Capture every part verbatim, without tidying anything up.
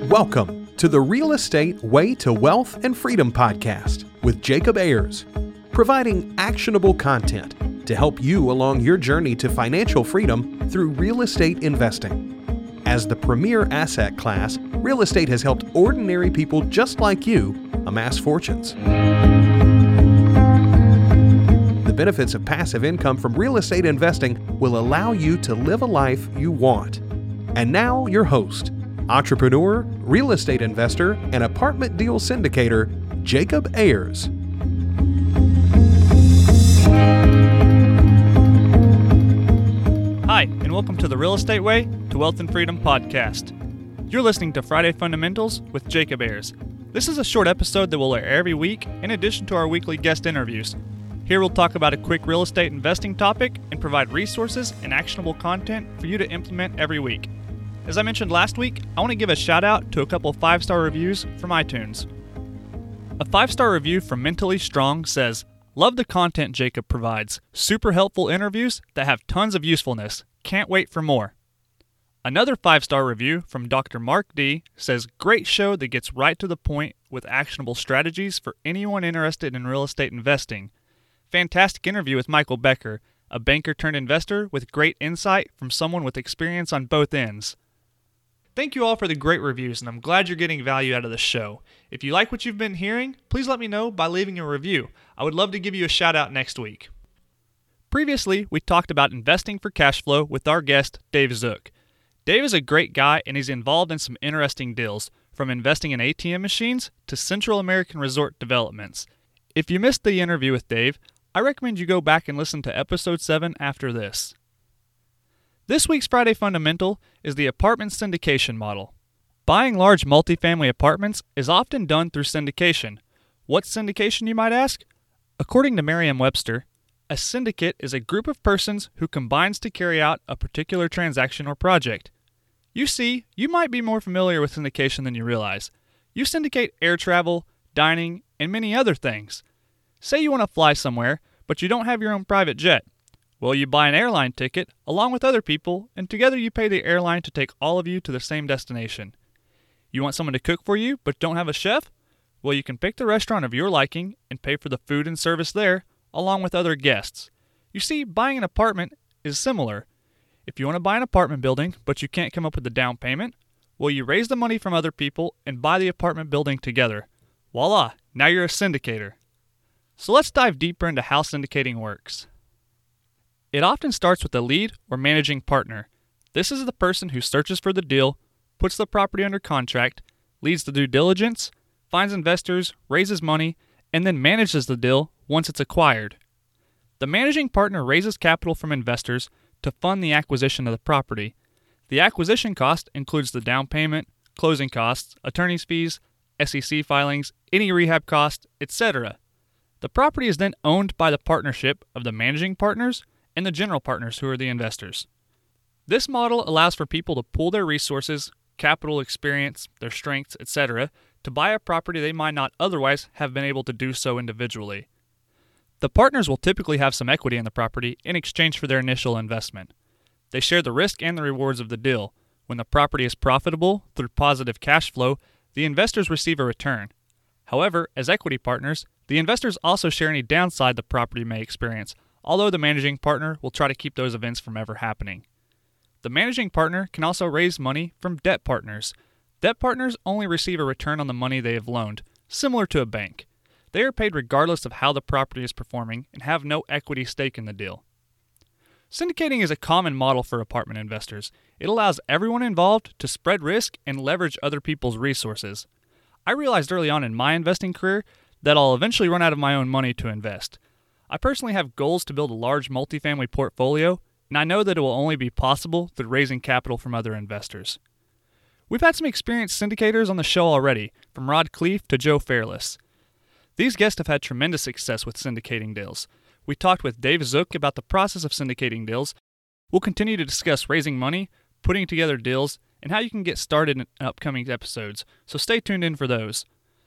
Welcome to the Real Estate Way to Wealth and Freedom podcast with Jacob Ayers, providing actionable content to help you along your journey to financial freedom through real estate investing. As the premier asset class, real estate has helped ordinary people just like you amass fortunes. The benefits of passive income from real estate investing will allow you to live a life you want. And now your host, entrepreneur, real estate investor, and apartment deal syndicator, Jacob Ayers. Hi, and welcome to the Real Estate Way to Wealth and Freedom podcast. You're listening to Friday Fundamentals with Jacob Ayers. This is a short episode that will air every week in addition to our weekly guest interviews. Here we'll talk about a quick real estate investing topic and provide resources and actionable content for you to implement every week. As I mentioned last week, I want to give a shout out to a couple five-star reviews from iTunes. A five-star review from Mentally Strong says, "Love the content Jacob provides. Super helpful interviews that have tons of usefulness. Can't wait for more." Another five-star review from Doctor Mark D says, "Great show that gets right to the point with actionable strategies for anyone interested in real estate investing. Fantastic interview with Michael Becker, a banker turned investor with great insight from someone with experience on both ends." Thank you all for the great reviews, and I'm glad you're getting value out of the show. If you like what you've been hearing, please let me know by leaving a review. I would love to give you a shout out next week. Previously, we talked about investing for cash flow with our guest, Dave Zook. Dave is a great guy, and he's involved in some interesting deals, from investing in A T M machines to Central American resort developments. If you missed the interview with Dave, I recommend you go back and listen to episode seven after this. This week's Friday Fundamental is the apartment syndication model. Buying large multifamily apartments is often done through syndication. What's syndication, you might ask? According to Merriam-Webster, a syndicate is a group of persons who combines to carry out a particular transaction or project. You see, you might be more familiar with syndication than you realize. You syndicate air travel, dining, and many other things. Say you want to fly somewhere, but you don't have your own private jet. Well, you buy an airline ticket along with other people, and together you pay the airline to take all of you to the same destination. You want someone to cook for you, but don't have a chef? Well, you can pick the restaurant of your liking and pay for the food and service there, along with other guests. You see, buying an apartment is similar. If you want to buy an apartment building, but you can't come up with the down payment, well, you raise the money from other people and buy the apartment building together. Voila, now you're a syndicator. So let's dive deeper into how syndicating works. It often starts with a lead or managing partner. This is the person who searches for the deal, puts the property under contract, leads the due diligence, finds investors, raises money, and then manages the deal once it's acquired. The managing partner raises capital from investors to fund the acquisition of the property. The acquisition cost includes the down payment, closing costs, attorney's fees, S E C filings, any rehab costs, et cetera. The property is then owned by the partnership of the managing partners and the general partners who are the investors. This model allows for people to pool their resources, capital, experience, their strengths, et cetera, to buy a property they might not otherwise have been able to do so individually. The partners will typically have some equity in the property in exchange for their initial investment. They share the risk and the rewards of the deal. When the property is profitable through positive cash flow, the investors receive a return. However, as equity partners, the investors also share any downside the property may experience, although the managing partner will try to keep those events from ever happening. The managing partner can also raise money from debt partners. Debt partners only receive a return on the money they have loaned, similar to a bank. They are paid regardless of how the property is performing and have no equity stake in the deal. Syndicating is a common model for apartment investors. It allows everyone involved to spread risk and leverage other people's resources. I realized early on in my investing career that I'll eventually run out of my own money to invest. I personally have goals to build a large multifamily portfolio, and I know that it will only be possible through raising capital from other investors. We've had some experienced syndicators on the show already, from Rod Cleef to Joe Fairless. These guests have had tremendous success with syndicating deals. We talked with Dave Zook about the process of syndicating deals. We'll continue to discuss raising money, putting together deals, and how you can get started in upcoming episodes, so stay tuned in for those.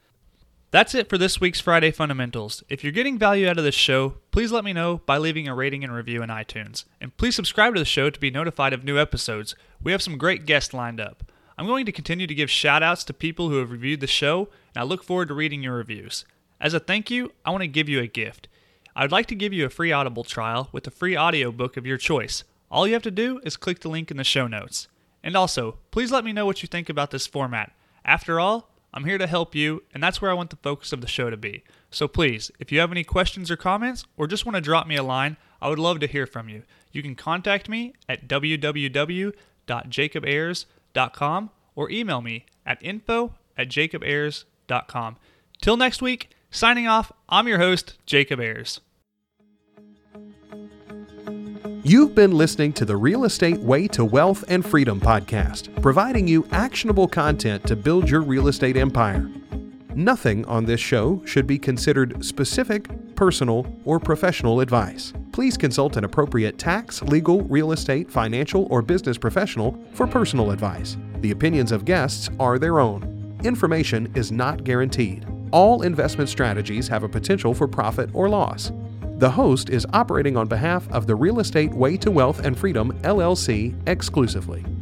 That's it for this week's Friday Fundamentals. If you're getting value out of this show, please let me know by leaving a rating and review in iTunes. And please subscribe to the show to be notified of new episodes. We have some great guests lined up. I'm going to continue to give shout outs to people who have reviewed the show, and I look forward to reading your reviews. As a thank you, I want to give you a gift. I would like to give you a free Audible trial with a free audiobook of your choice. All you have to do is click the link in the show notes. And also, please let me know what you think about this format. After all, I'm here to help you, and that's where I want the focus of the show to be. So please, if you have any questions or comments, or just want to drop me a line, I would love to hear from you. You can contact me at w w w dot jacob ayers dot com or email me at info at jacob ayers dot com. Till next week, signing off, I'm your host, Jacob Ayers. You've been listening to the Real Estate Way to Wealth and Freedom podcast, providing you actionable content to build your real estate empire. Nothing on this show should be considered specific, personal, or professional advice. Please consult an appropriate tax, legal, real estate, financial, or business professional for personal advice. The opinions of guests are their own. Information is not guaranteed. All investment strategies have a potential for profit or loss. The host is operating on behalf of the Real Estate Way to Wealth and Freedom, L L C, exclusively.